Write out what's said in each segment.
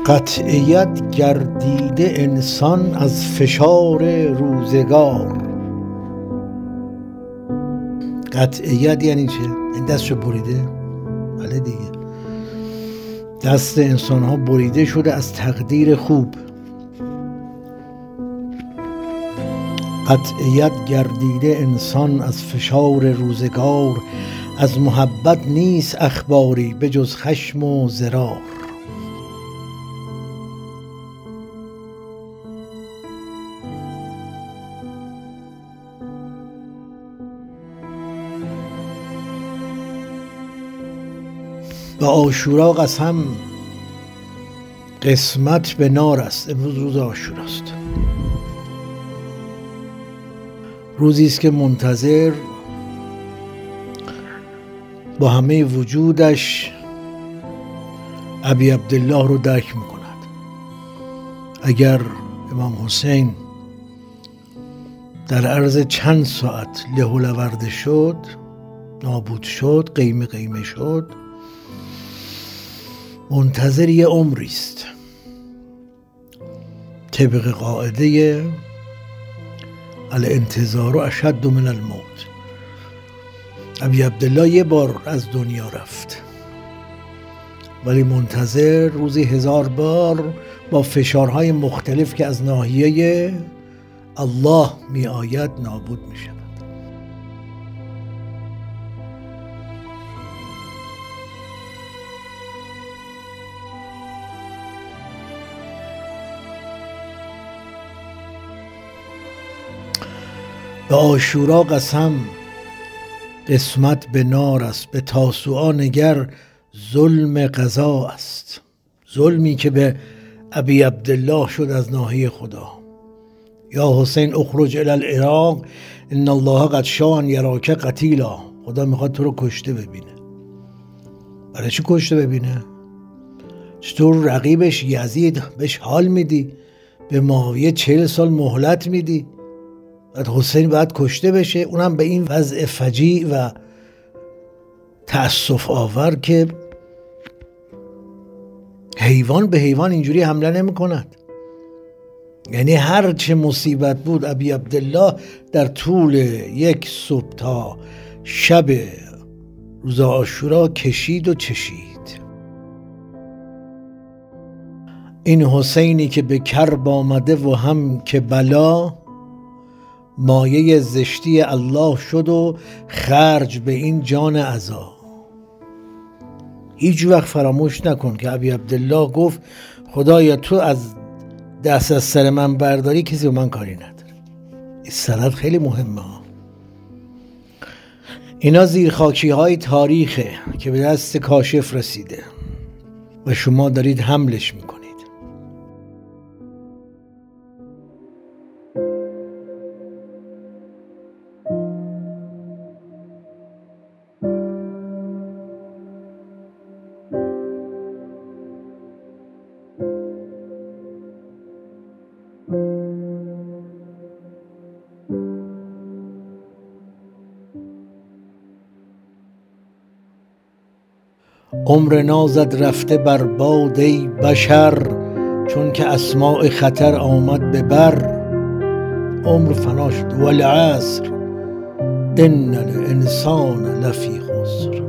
قطعیت گردیده انسان از فشار روزگار. قطعیت یعنی چه؟ این دستشو بریده؟ بله دیگه، دست انسان ها بریده شده از تقدیر خوب. قطعیت گردیده انسان از فشار روزگار، از محبت نیست اخباری به جز خشم و ضرار. به عاشورا قسم قسمت به نار است. امروز روز عاشوراست، روزی است که منتظر با همه وجودش ابی عبدالله رو درک میکند. اگر امام حسین در عرض چند ساعت له و لورده شد، نابود شد، قیمه قیمه شد، منتظر یه عمری است. طبق قاعده الانتظار اشد من الموت. ابی عبدالله یه بار از دنیا رفت، ولی منتظر روزی 1000 بار با فشارهای مختلف که از ناحیه الله می آید نابود می شود. به عاشورا قسم قسمت به نار است، به تاسوعا نگر ظلم قضا است. ظلمی که به ابی عبدالله شد از ناحیه خدا. یا حسین اخرج الی العراق ان الله قد شاء ان یراک قتیلا. خدا میخواد تو رو کشته ببینه. برای چی کشته ببینه؟ چطور رقیبش یزید بهش حال میدی، به معاویه 40 سال مهلت میدی، بعد حسین باید کشته بشه، اونم به این وضع فجیع و تأسف آور که حیوان به حیوان اینجوری حمله نمی کند. یعنی هر چه مصیبت بود ابی عبدالله در طول یک صبح تا شب روز عاشورا کشید و چشید. این حسینی که به کرب آمده و هم که بلا، مایه زشتی الله شد و خرج به این جان عزا. هیچ وقت فراموش نکن که ابی عبدالله گفت خدایا تو از دست از سر من برداری کسی به من کاری نداره. این سند خیلی مهمه ها. اینا زیرخاکی های تاریخه که به دست کاشف رسیده و شما دارید حملش میکنید. عمر نازد رفته بر باد ای بشر، چون که اسماع خطر آمد به بر. عمر فنا شد والعصر ان الانسان لفی خسر.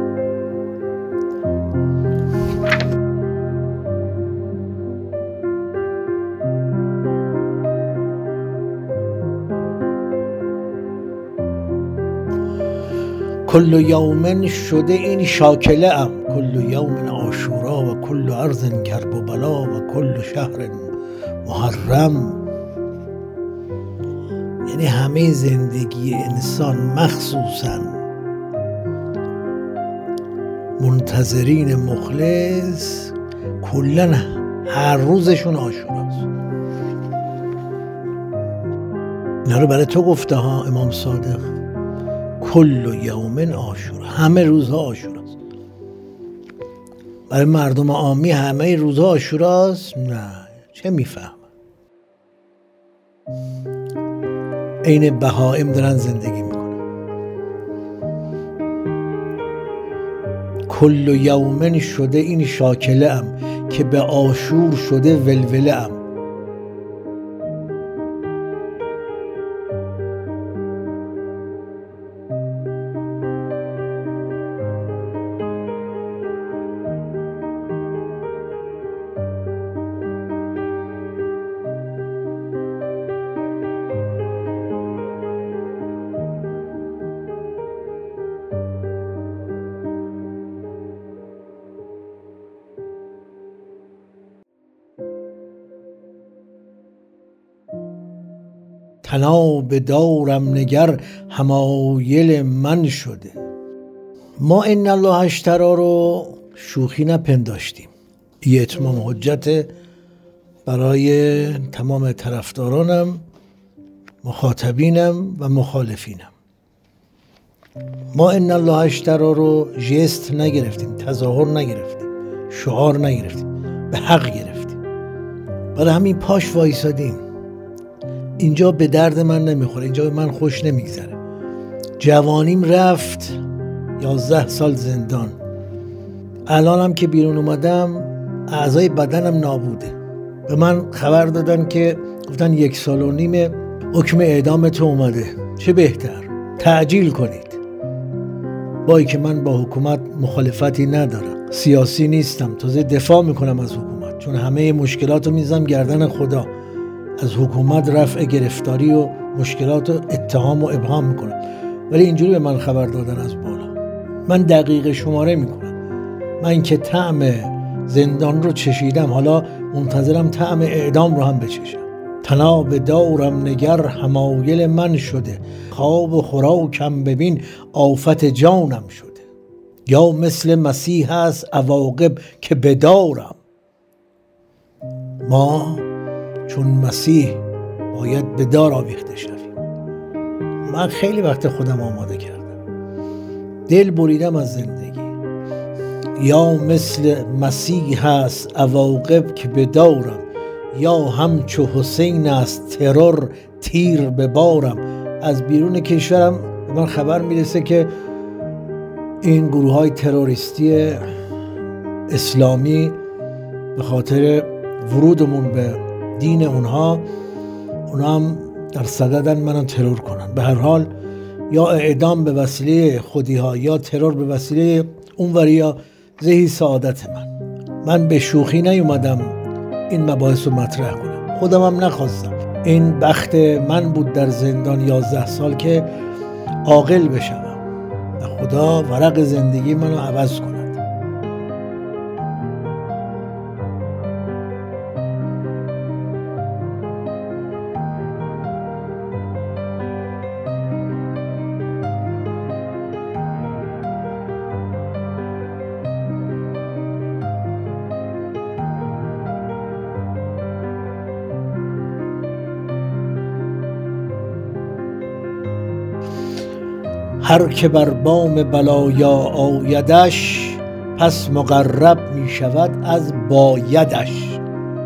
کل یوم شده این شاکله ام، کل یوم عاشورا و کل ارض کرب و بلا و کل شهر محرم. یعنی همه زندگی انسان مخصوصا منتظرین مخلص کلن هر روزشون عاشوراست. اینا رو برای تو گفته ها امام صادق. کل یوم عاشورا، همه روزها عاشوراست. برای مردم عامی همه روزها عاشوراست؟ نه، چه میفهمن؟ عین بهائم دارن زندگی میکنن. کل یوم شده این شاکله ام که به آشور شده ولوله ام. تنا به دارم نگر حمایل من شده. ما ان الله اشتری رو شوخی نپنداشتیم. یه اتمام حجت برای تمام طرفدارانم، مخاطبینم و مخالفینم. ما ان الله اشتری رو ژست نگرفتیم، تظاهر نگرفتیم، شعار نگرفتیم، به حق گرفتیم. برای همین پاش وایسادیم. اینجا به درد من نمیخوره، اینجا به من خوش نمیگذره. جوانیم رفت 11 سال زندان. الانم که بیرون اومدم اعضای بدنم نابوده. به من خبر دادن که گفتن 1.5 سال حکم اعدام تو اومده. چه بهتر تعجیل کنید. با اینکه من با حکومت مخالفتی ندارم، سیاسی نیستم، تازه دفاع میکنم از حکومت، چون همه مشکلاتو میذارم گردن خدا. از حکومت رفع گرفتاری و مشکلات و اتهام و ابهام میکنم، ولی اینجوری به من خبر دادن از بالا. من دقیقه شماره میکنم. من که طعم زندان رو چشیدم، حالا منتظرم طعم اعدام رو هم بچشم. تنا به دارم نگر حمایل من شده، خواب و خوراکم ببین آفت جانم شده. یا مثل مسیح هست عواقب که بدارم. ما چون مسیح باید به دار آویخته شویم. من خیلی وقت خودم آماده کردم، دل بریدم از زندگی. یا مثل مسیح هست عواقب که بدارم، یا همچو حسین است ترور تیر ببارم. از بیرون کشورم به من خبر میرسه که این گروه های تروریستی اسلامی به خاطر ورودمون به دین اونا هم در صددن منو ترور کنن. به هر حال یا اعدام به وسیله خودی ها یا ترور به وسیله اونوری، یا زهی سعادت من به شوخی نیومدم این مباحث رو مطرح کنم. خودم هم نخواستم. این بخت من بود در زندان 11 سال که عاقل بشم و خدا ورق زندگی منو عوض کنه. هر که بر بام بلایا آیدش، پس مقرب می شود از بایدش.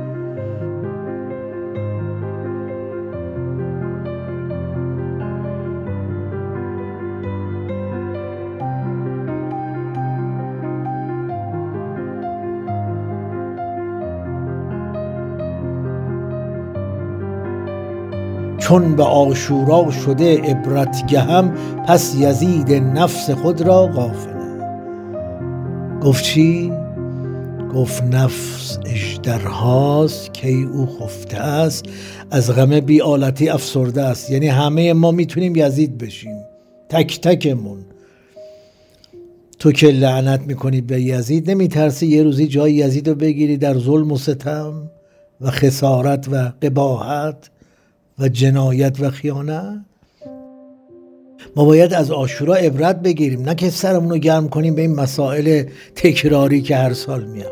چون به عاشورا شده عبرتگهم، پس یزید نفس خود را غافلم. گفت چی؟ گفت نفس اژدرهاست که او خفته است، از غم بی آلتی افسرده است. یعنی همه ما میتونیم یزید بشیم، تک تکمون. تو که لعنت میکنی به یزید، نمیترسی یه روزی جای یزید رو بگیری در ظلم و ستم و خسارت و قباحت و جنایت و خیانت؟ ما باید از عاشورا عبرت بگیریم، نه که سرمون رو گرم کنیم به این مسائل تکراری که هر سال میاد.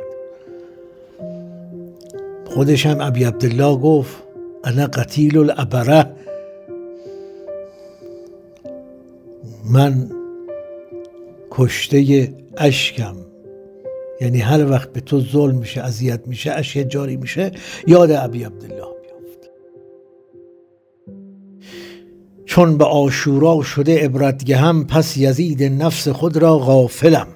خودش هم ابی عبدالله گفت انا قتیل الابره، من کشته اشکم. یعنی هر وقت به تو ظلم میشه، اذیت میشه، اشک جاری میشه، یاد ابی عبدالله بیافت. چون به عاشورا شده عبرتگهم، پس یزید نفس خود را غافلم.